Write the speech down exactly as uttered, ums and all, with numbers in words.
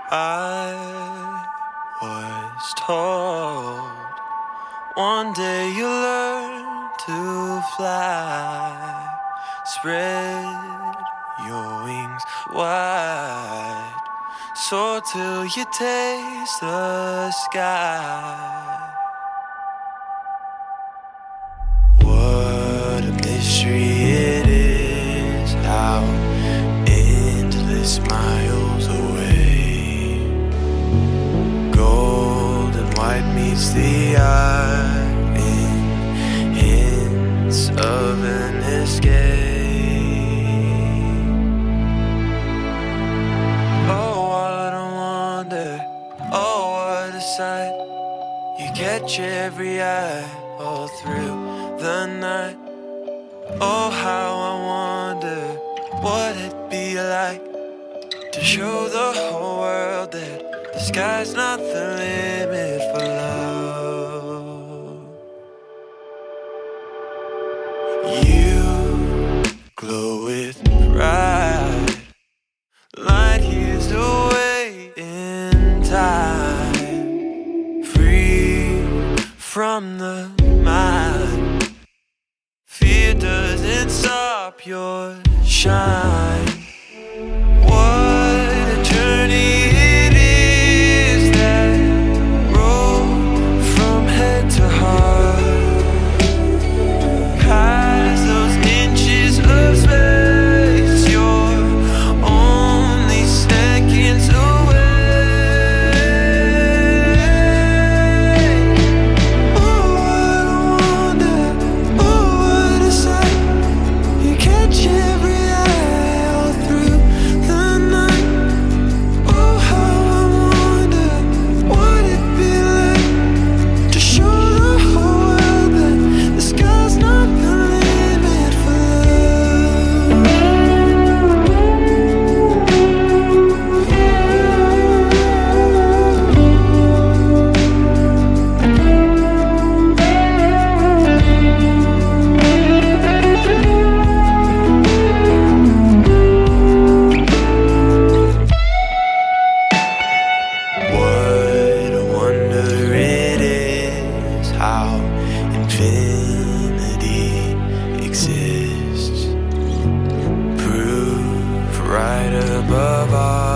I was told one day you'll learn to fly. Spread your wings wide, soar till you taste the sky. What a mystery it is, how endless miles away. Gold and white meets the eye in hints of an escape. Oh, what a wonder, oh, what a sight. You catch every eye all through the night. Oh, how I wonder what it'd be like to show the whole world that the sky's not the limit for love. You glow with pride, light years away in time, free from the mind. Fear doesn't stop your shine. What a journey it is, that road from head to heart. Past those inches of space, you're only seconds away. Oh, what a wonder, oh, what a sight. You catch every eye all through the night. Oh, how I wonder what it'd be like to show the whole world that the sky's not the limit for love. What a wonder it is, how infinity exists. Proof right above all.